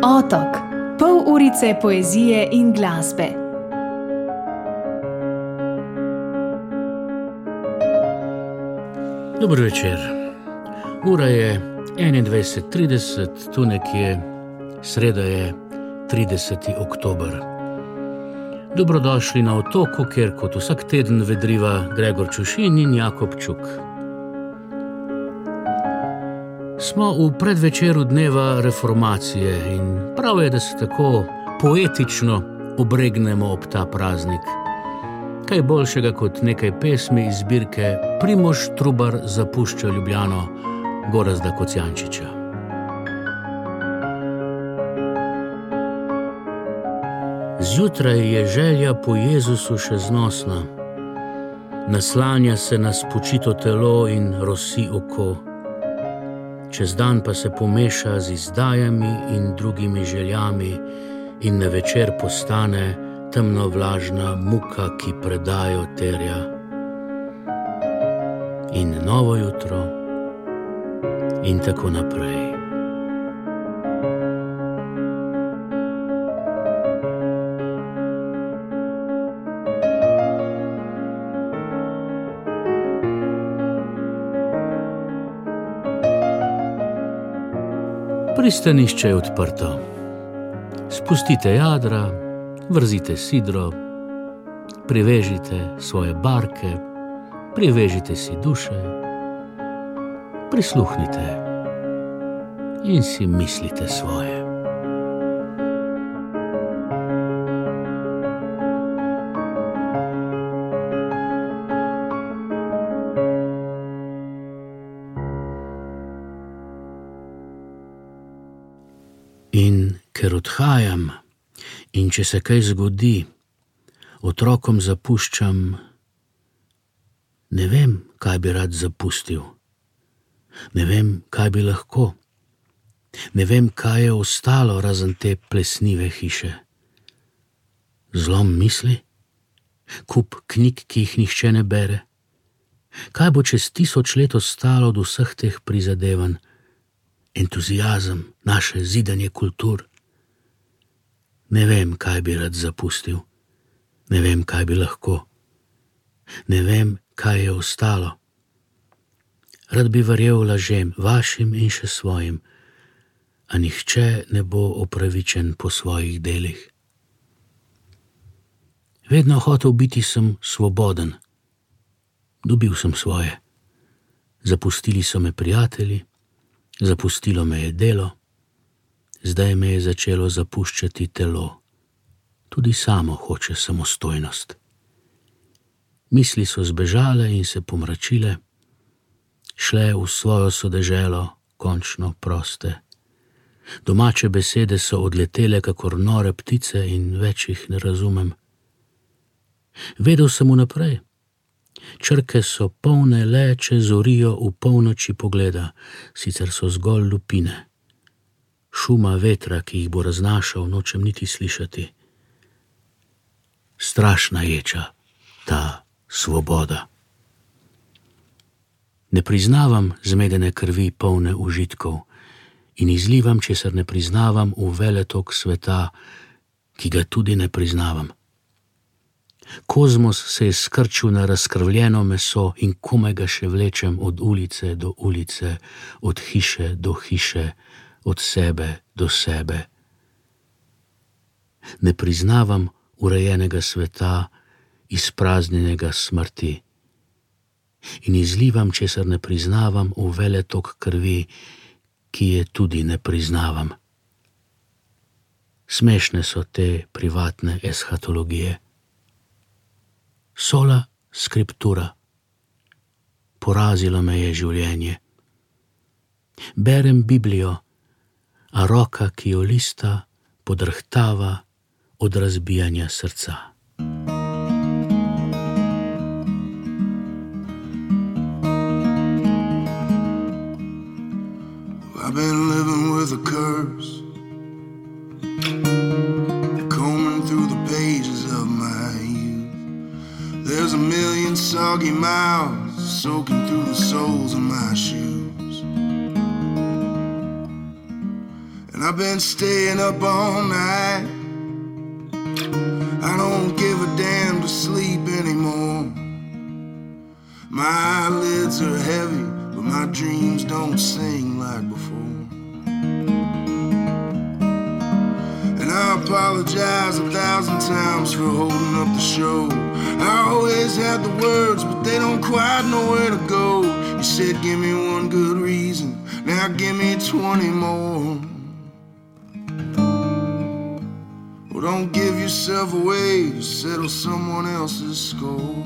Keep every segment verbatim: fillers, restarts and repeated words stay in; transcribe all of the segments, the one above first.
Otok, pol urice poezije in glasbe. Dobro večer. Ura je enaindvajset trideset, tu nekje, sreda je trideseti oktober. Dobrodošli na Otoku, kjer kot vsak teden vedriva Gregor Čušin in Jakob Čuk. Smo v predvečeru dneva reformacije in prav je, da se tako poetično obregnemo ob ta praznik. Kaj boljšega kot nekaj pesmi iz zbirke Primož Trubar zapušča Ljubljano Gorazda Kocijančiča. Zjutraj je želja po Jezusu še znosna. Naslanja se na spočito telo in rosi oko. Čez dan pa se pomeša z izdajami in drugimi željami in na večer postane temno vlažna muka, ki predajo terja. In novo jutro in tako naprej. Pristanišče je odprto. Spustite jadra, vrzite sidro, privežite svoje barke, privežite si duše, prisluhnite in si mislite svoje. In ker odhajam, in če se kaj zgodi, otrokom zapuščam, ne vem, kaj bi rad zapustil, ne vem, kaj bi lahko, ne vem, kaj je ostalo razen te plesnive hiše. Zlom misli? Kup knjig, ki jih nihče ne bere? Kaj bo čez tisoč let ostalo od vseh teh prizadevanj? Entuziazem, naše zidanje kultur. Ne vem, kaj bi rad zapustil, ne vem, kaj bi lahko, ne vem, kaj je ostalo. Rad bi verjel lažem, vašim in še svojim, a nihče ne bo opravičen po svojih delih. Vedno hotel biti sem svoboden. Dobil sem svoje. Zapustili so me prijatelji, zapustilo me je delo, zdaj me je začelo zapuščati telo. Tudi samo hoče samostojnost. Misli so zbežale in se pomračile, šle v svojo sodeželo, končno proste. Domače besede so odletele kakor nore ptice in več jih ne razumem. Vedel sem vnaprej. Črke so polne le, če zorijo v polnoči pogleda, sicer so zgolj lupine. Šuma vetra, ki jih bo raznašal, nočem niti slišati. Strašna ječa, ta svoboda. Ne priznavam zmedene krvi polne užitkov in izlivam, česar ne priznavam v veletok sveta, ki ga tudi ne priznavam. Kozmos se je skrčil na razkrvljeno meso in komaj ga še vlečem od ulice do ulice, od hiše do hiše, od sebe do sebe. Ne priznavam urejenega sveta, izpraznjenega smrti in izlivam, česar ne priznavam v veletok krvi, ki je tudi ne priznavam. Smešne so te privatne eschatologije. Sola scriptura. Porazilo me je življenje. Berem Biblijo, a roka, ki jo lista, podrhtava od razbijanja srca. I've been living with a curse, combing through the pages of my youth. There's a million soggy mouths soaking through the soles of my shoes. And and I've been staying up all night. I don't give a damn to sleep anymore. My eyelids are heavy, but my dreams don't sing like before. And I apologize a thousand times for holding up the show. I always had the words, but they don't quite know where to go. You said give me one good reason, now give me twenty more. Well, don't give yourself away to settle someone else's score.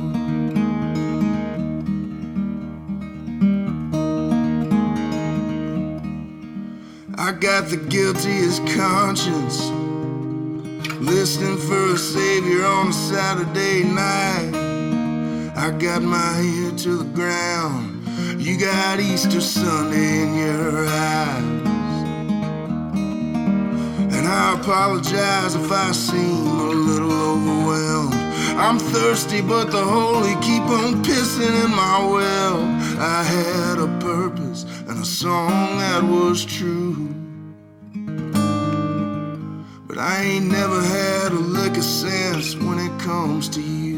I got the guiltiest conscience, listening for a savior on a Saturday night. I got my ear to the ground, you got Easter Sunday in your eyes. And I apologize if I seem a little overwhelmed. I'm thirsty, but the holy keep on pissing in my well. I had a purpose and a song that was true, but I ain't never had a lick of sense when it comes to you.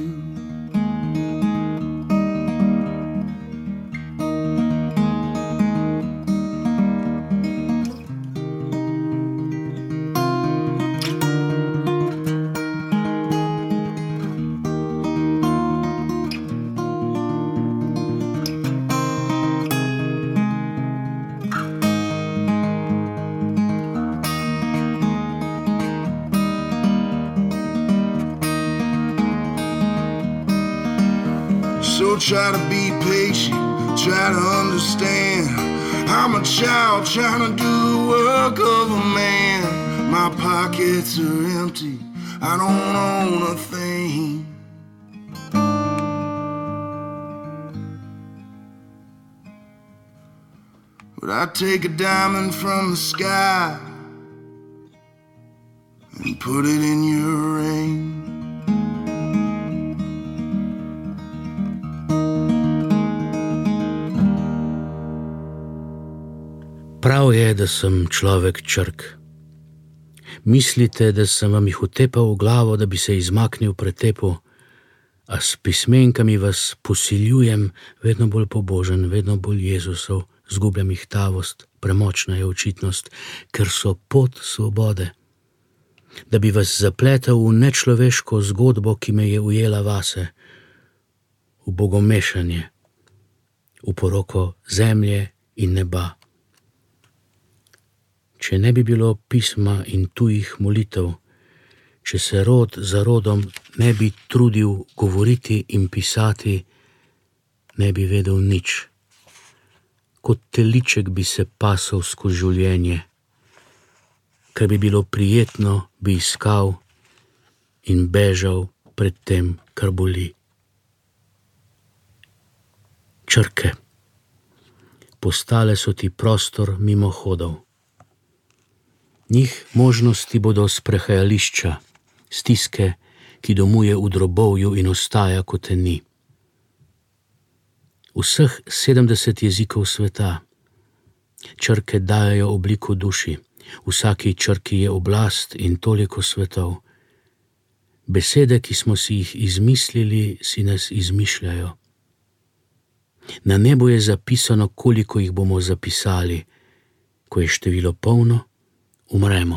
So try to be patient, try to understand. I'm a child trying to do the work of a man. My pockets are empty, I don't own a thing. But I take a diamond from the sky and put it in your ring. Prav je, da sem človek črk. Mislite, da sem vam jih utepal v glavo, da bi se izmaknil pretepu, a s pismenkami vas posiljujem, vedno bolj pobožen, vedno bolj Jezusov, zgubljam jih tavost, premočna je očitnost, ker so pot svobode. Da bi vas zapletel v nečloveško zgodbo, ki me je ujela vase, v bogomešanje, v poroko zemlje in neba. Če ne bi bilo pisma in tujih molitev, če se rod za rodom ne bi trudil govoriti in pisati, ne bi vedel nič. Kot teliček bi se pasal skozi življenje, ker bi bilo prijetno, bi iskal in bežal pred tem, kar boli. Črke. Postale so ti prostor mimohodov. Njih možnosti bodo sprehajališča, stiske, ki domuje v drobovju in ostaja, kot te ni. Vseh sedemdeset jezikov sveta. Črke dajajo obliko duši, vsaki črki je oblast in toliko svetov. Besede, ki smo si jih izmislili, si nas izmišljajo. Na nebu je zapisano, koliko jih bomo zapisali, ko je število polno, umremo.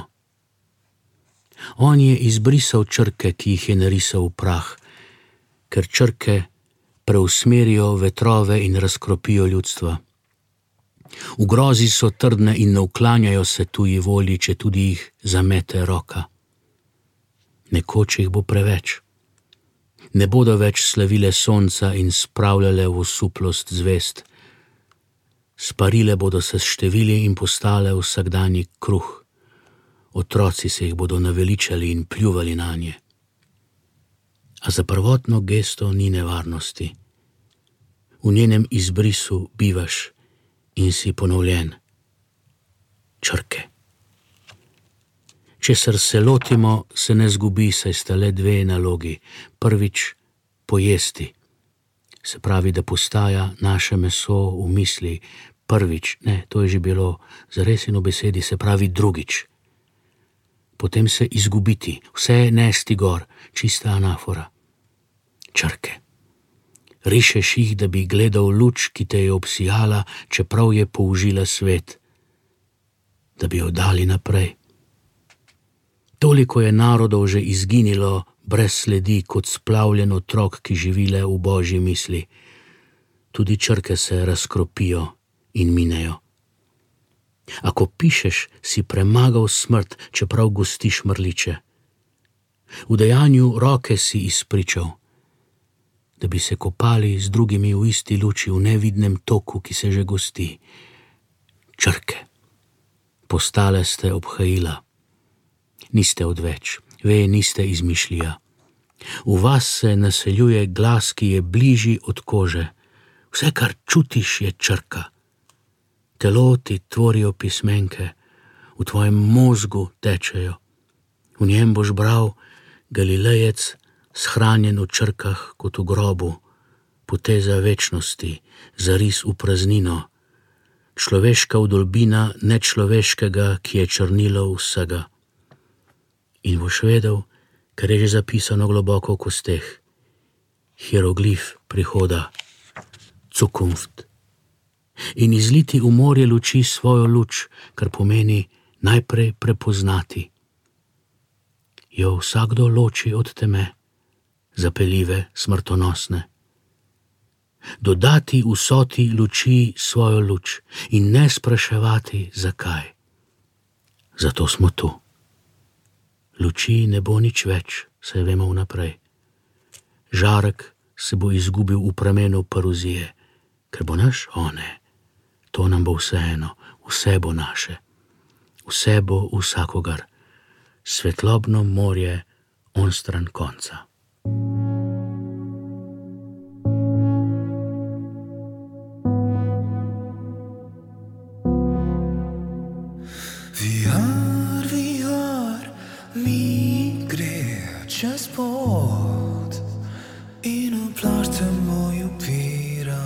On je izbrisal črke, ki jih je narisal v prah, ker črke preusmerijo vetrove in razkropijo ljudstva. V grozi so trdne in ne uklanjajo se tuji volji, če tudi jih zamete roka. Nekoč jih bo preveč. Ne bodo več slavile sonca in spravljale v osuplost zvest. Sparile bodo se števili in postale vsakdanji kruh. Otroci se jih bodo naveličali in pljuvali nanje. A za prvotno gesto ni nevarnosti. V njenem izbrisu bivaš in si ponovljen. Črke. Česar se lotimo, se ne zgubi, saj sta le dve nalogi. Prvič, pojesti. Se pravi, da postaja naše meso v misli. Prvič, ne, to je že bilo zares in v besedi, se pravi drugič, potem se izgubiti, vse nesti gor, čista anafora. Črke. Rišeš jih, da bi gledal luč, ki te je obsijala, čeprav je použila svet, da bi jo dali naprej. Toliko je narodov že izginilo brez sledi, kot splavljen otrok, ki živi le v božji misli. Tudi črke se razkropijo in minejo. Ako pišeš, si premagal smrt, čeprav gostiš mrliče. V dejanju roke si izpričal, da bi se kopali z drugimi v isti luči v nevidnem toku, ki se že gosti. Črke. Postale ste obhajila. Niste odveč, ve, niste izmišljija. V vas se naseljuje glas, ki je bližji od kože. Vse, kar čutiš, je črka. Telo ti tvorijo pismenke, v tvojem možgu tečejo. V njem boš bral Galilejec, shranjen v črkah kot v grobu, poteza večnosti, zaris v praznino, človeška vdolbina nečloveškega, ki je črnilo vsega. In boš vedel, ker je že zapisano globoko v kosteh, hieroglif prihoda, Zukunft. In izliti v morje luči svojo luč, kar pomeni najprej prepoznati. Jo vsakdo loči od teme, zapeljive, smrtonosne. Dodati vsoti luči svojo luč in ne spraševati, zakaj. Zato smo tu. Luči ne bo nič več, saj vemo vnaprej. Žarek se bo izgubil v pramenu paruzije, ker bo naš, o ne, to nam bo vseeno, vse bo naše, vse bo vsakogar, svetlobno morje onstran konca. Vihar, vihar mi gre čez pot in v plašče moj upira.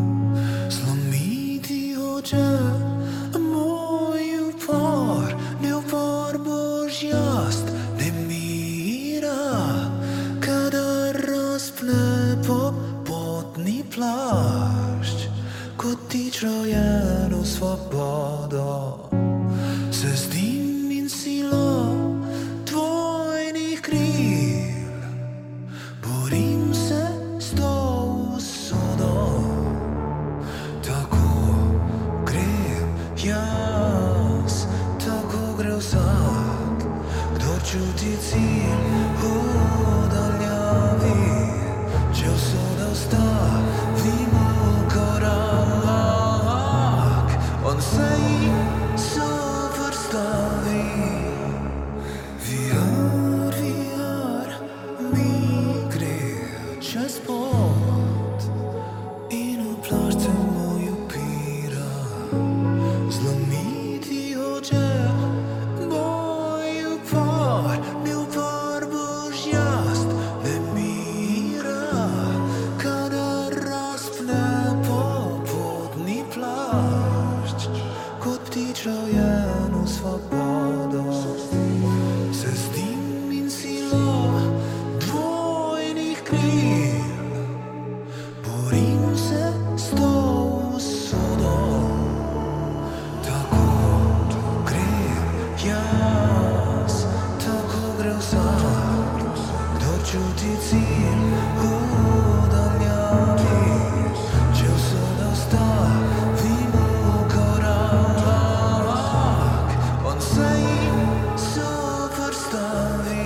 Zlomiti hoče moj upor, ne upor boš jaz, ne mira, kadar razpne po potni plašč, kot ti rojen v svobodo. Se zdim in silo tvojnih kril, borim se s to usodo. Tako grem jaz, tako gre vsak, kdo čuti cilj v daljavi. Če usoda ustavi mu korak, on se jim Vihar, vihar mi gre čez pot in v plašče moj upira. Zlomiti hoče moj upor, ne upor boš jaz, ne mira, kadar razpne po potni plašč, kot ptič rojen v svobodo. Se zdim in silo dvojnih kril, borim se s to usodo. Tako grem jaz, tako gre vsak, kdo čuti cilj v daljavi. Če usoda ustavi mu korak, on se jim zoprstavi.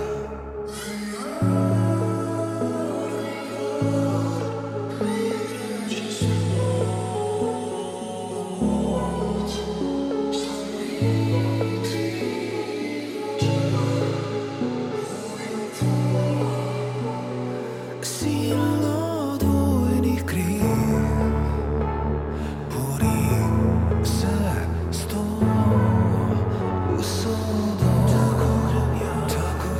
Silo dvojnih kril, borim se s to usodo. Tako grem jaz, tako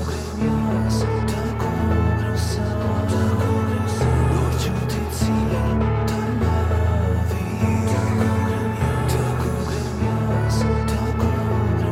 grem vsak, kdo čuti cilj daljavi. Tako grem jaz, tako grem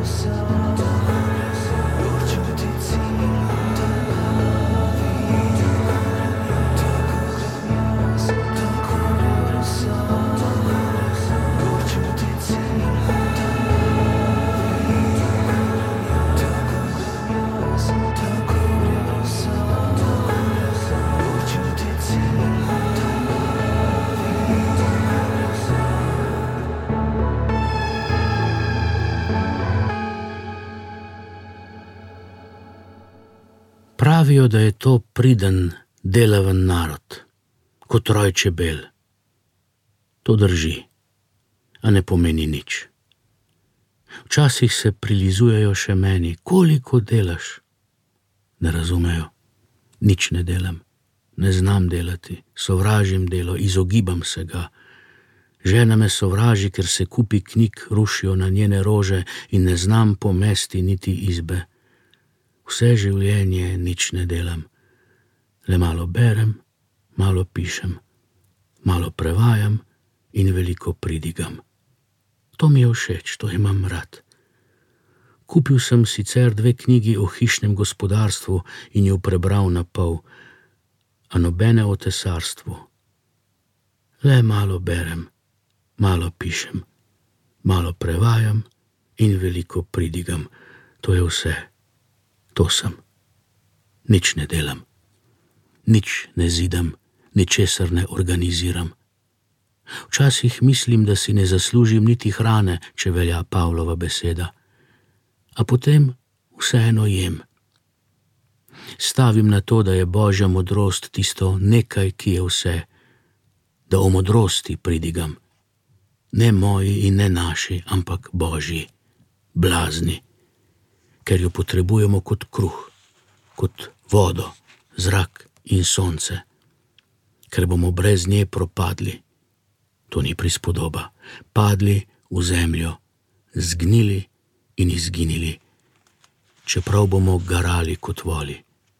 Pravijo, da je to priden, delaven narod, kot roj čebel. To drži, a ne pomeni nič. Včasih se prilizujejo še meni, koliko delaš. Ne razumejo, nič ne delam, ne znam delati, sovražim delo, izogibam se ga. Žena me sovraži, ker se kupi knjig rušijo na njene rože in ne znam pomesti niti izbe. Vse življenje nič ne delam, le malo berem, malo pišem, malo prevajam in veliko pridigam. To mi je všeč, to imam rad. Kupil sem sicer dve knjigi o hišnem gospodarstvu in jo prebral na pol, a nobene o tesarstvu. Le malo berem, malo pišem, malo prevajam in veliko pridigam. To je vse. To sem. Nič ne delam. Nič ne zidam, ničesar ne organiziram. Včasih mislim, da si ne zaslužim niti hrane, če velja Pavlova beseda. A potem vseeno jem. Stavim na to, da je Božja modrost tisto nekaj, ki je vse, da o modrosti pridigam. Ne moji in ne naši, ampak Božji, blazni, ker jo potrebujemo kot kruh, kot vodo, zrak in sonce, ker bomo brez nje propadli. To ni prispodoba, padli v zemljo, zgnili in izginili, čeprav bomo garali kot voli.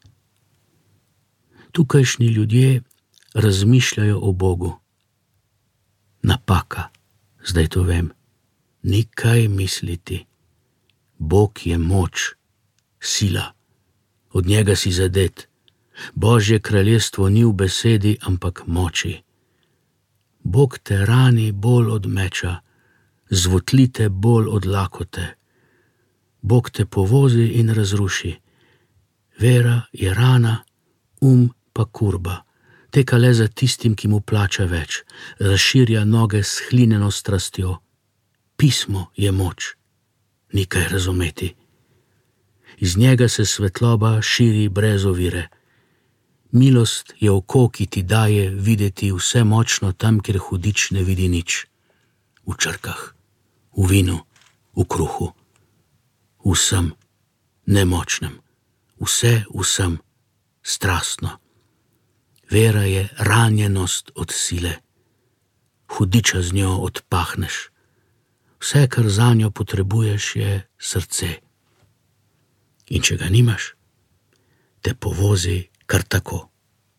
Tukajšnji ljudje razmišljajo o Bogu. Napaka, zdaj to vem, ni kaj misliti. Bog je moč, sila, od njega si zadet. Božje kraljestvo ni v besedi, ampak moči. Bog te rani bolj od meča, zvotlite bolj od lakote. Bog te povozi in razruši. Vera je rana, um pa kurba. Teka le za tistim, ki mu plača več. Razširja noge s hlinjeno strastjo. Pismo je moč. Ni kaj razumeti. Iz njega se svetloba širi brez ovire. Milost je oko, ki ti daje videti vse močno tam, kjer hudič ne vidi nič. V črkah, v vinu, v kruhu, vsem nemočnem, vse vsem strastno. Vera je ranjenost od sile. Hudiča z njo odpahneš. Vse, kar za njo potrebuješ, je srce. In če ga nimaš, te povozi kar tako.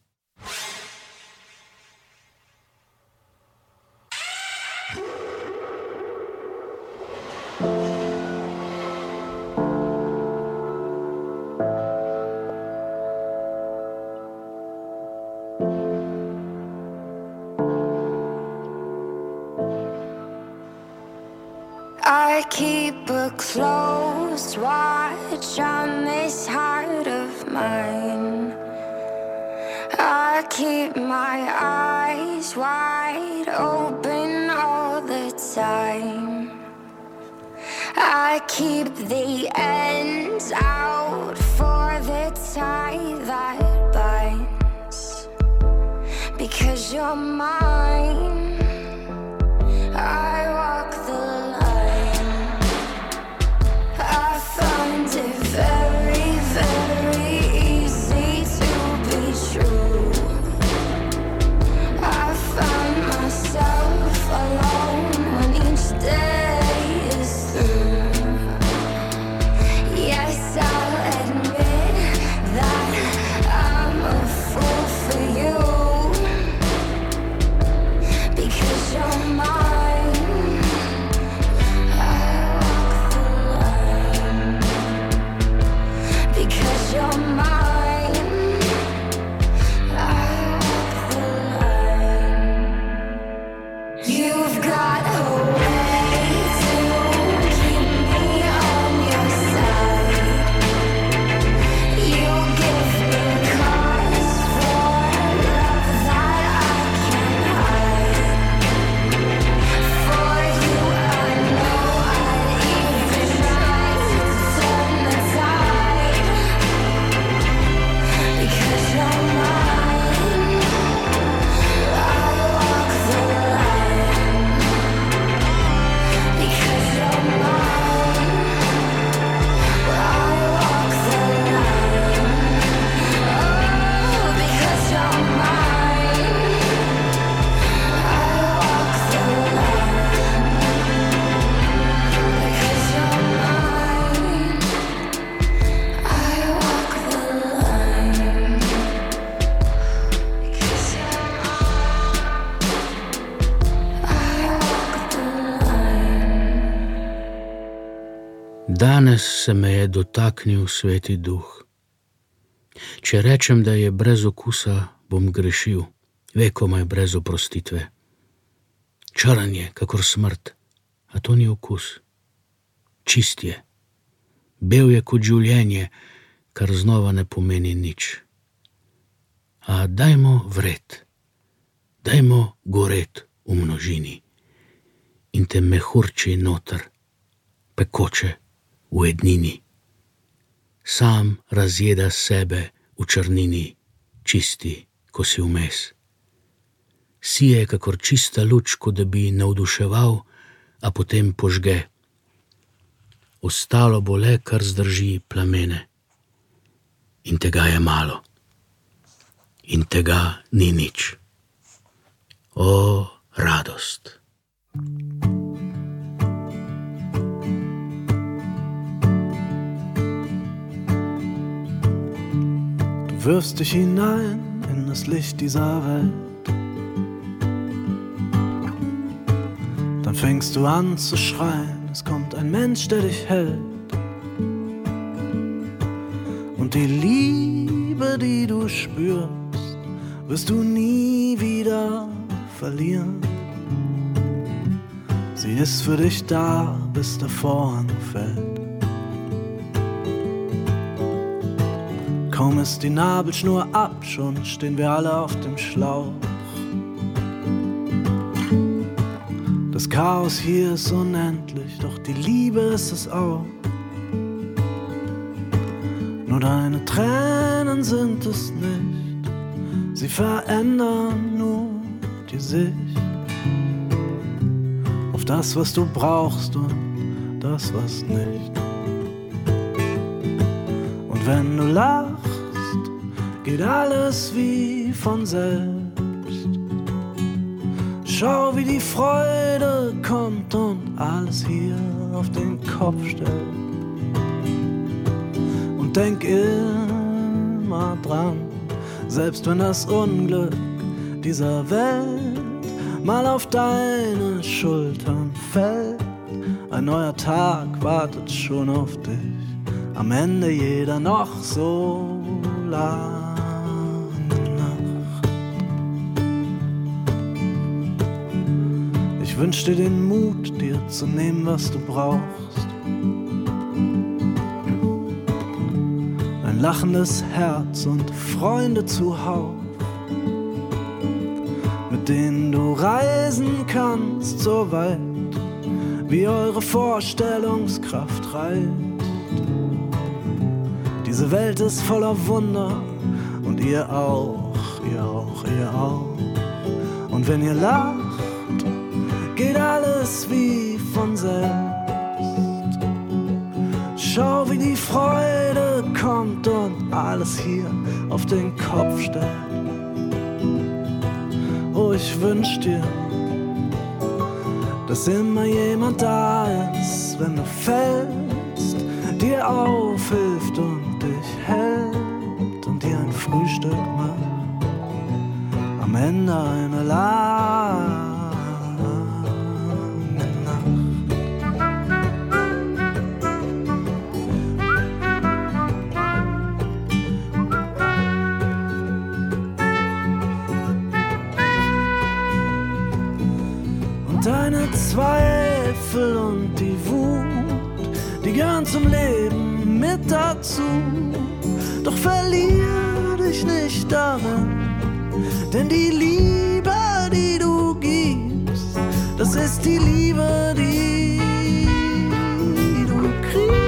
I keep a close watch on this heart of mine. I keep my eyes wide open all the time. I keep the ends out for the tie that binds. Because you're mine, I walk the line. I find it very, very easy to be true. I find myself alone when each day is through. Yes, I'll admit that I'm a fool for you. Danes se me je dotaknil Sveti Duh. Če rečem, da je brez okusa, bom grešil, vekomaj brez oprostitve. Črn je, kakor smrt, a to ni okus. Čist je. Bel je kot življenje, kar znova ne pomeni nič. A dajmo vred, dajmo goret v množini in te mehurči noter, pekoče v ednini. Sam razjeda sebe v črnini, čisti, ko si vmes. Sije, kakor čista luč, ko da bi navduševal, a potem požge. Ostalo bo le, kar zdrži plamene. In tega je malo. In tega ni nič. O, radost! Du wirfst dich hinein in das Licht dieser Welt. Dann fängst du an zu schreien, es kommt ein Mensch, der dich hält. Und die Liebe, die du spürst, wirst du nie wieder verlieren. Sie ist für dich da, bis der Vorhang fällt. Kaum ist die Nabelschnur ab, schon stehen wir alle auf dem Schlauch. Das Chaos hier ist unendlich, doch die Liebe ist es auch. Nur deine Tränen sind es nicht, sie verändern nur die Sicht auf das, was du brauchst und das, was nicht. Und wenn du lachst, geht alles wie von selbst. Schau, wie die Freude kommt und alles hier auf den Kopf stellt. Und denk immer dran, selbst wenn das Unglück dieser Welt mal auf deine Schultern fällt, ein neuer Tag wartet schon auf dich, am Ende jeder noch so lange Nacht. Ich wünsch dir den Mut, dir zu nehmen, was du brauchst. Ein lachendes Herz und Freunde zuhauf, mit denen du reisen kannst, so weit, wie eure Vorstellungskraft reicht. Diese Welt ist voller Wunder und ihr auch, ihr auch, ihr auch. Und wenn ihr lacht, geht alles wie von selbst. Schau, wie die Freude kommt und alles hier auf den Kopf stellt. Oh, ich wünsch dir, dass immer jemand da ist, wenn du fällst, dir aufhilft und dich hält und dir ein Frühstück macht, am Ende eine lange deine Zweifel und die Wut, die gehören zum Leben mit dazu. Doch verlier dich nicht darin, denn die Liebe, die du gibst, das ist die Liebe, die du kriegst.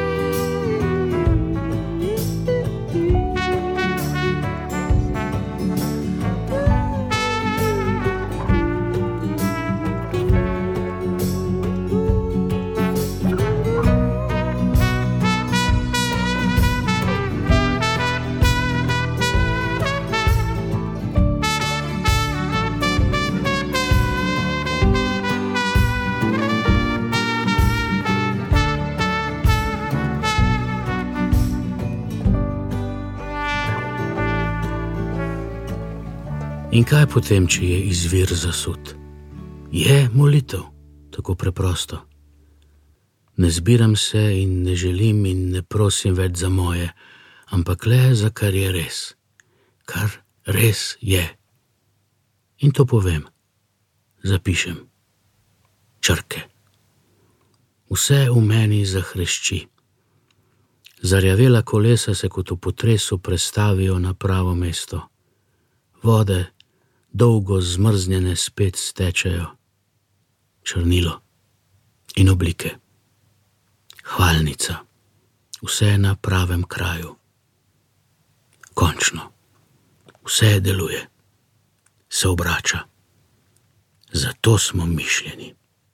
In kaj potem, če je izvir zasut? Je molitev, tako preprosto. Ne zbiram se in ne želim in ne prosim več za moje, ampak le za kar je res, kar res je. In to povem, zapišem. Črke. Vse v meni zahrešči. Zarjavela kolesa se kot v potresu prestavijo na pravo mesto. Vode, dolgo zmrznjene, spet stečejo. Črnilo in oblike. Hvalnica. Vse na pravem kraju. Končno. Vse deluje. Se obrača. Zato smo mišljeni.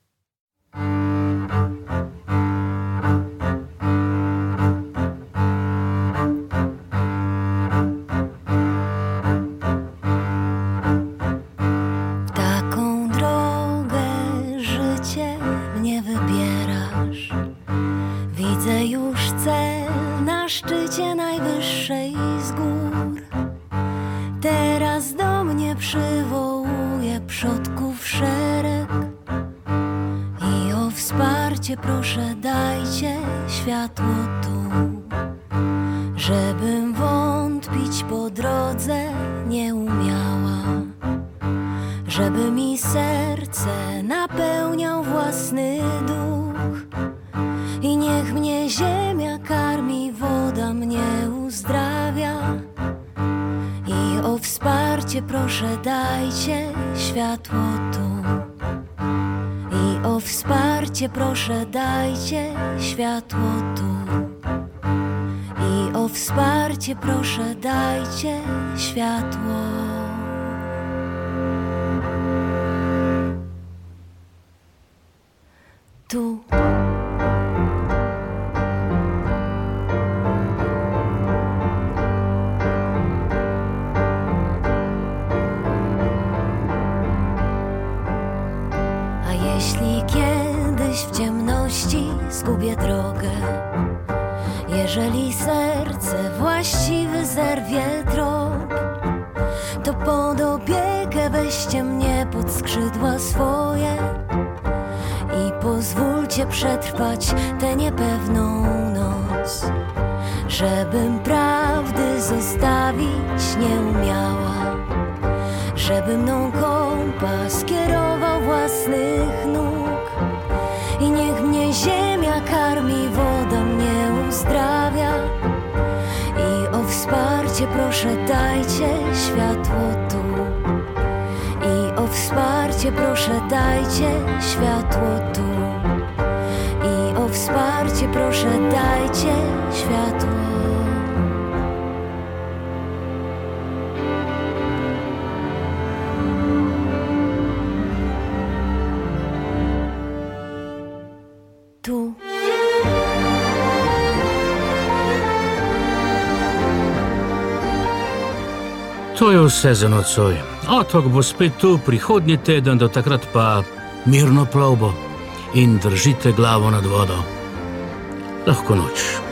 Taką drogę życie mnie wybierasz. Widzę już cel na szczycie najwyższej z gór. Teraz do mnie przywołuje przodków szereg. I o wsparcie proszę dajcie światło tu, żebym wątpić po drodze nie umiała, żeby mi serce napełniał własny duch. I niech mnie ziemia karmi, woda mnie uzdrawia. I o wsparcie proszę dajcie światło tu. I o wsparcie proszę dajcie światło tu. I o wsparcie proszę dajcie światło tu. Jeśli kiedyś w ciemności zgubię drogę, jeżeli serce właściwy zerwie trop, to pod opiekę weźcie mnie pod skrzydła swoje i pozwólcie przetrwać tę niepewną noc, żebym prawdy zostawić nie umiała, żeby mną kompas kierował własnych nóg. I niech mnie ziemia karmi, woda mnie uzdrawia. I o wsparcie proszę dajcie światło tu. I o wsparcie proszę dajcie światło tu. I o wsparcie proszę dajcie światło. Tu. To je vse za nocoj. Otok bo spet tu prihodnji teden, do takrat pa mirno plovbo in držite glavo nad vodo. Lahko noč.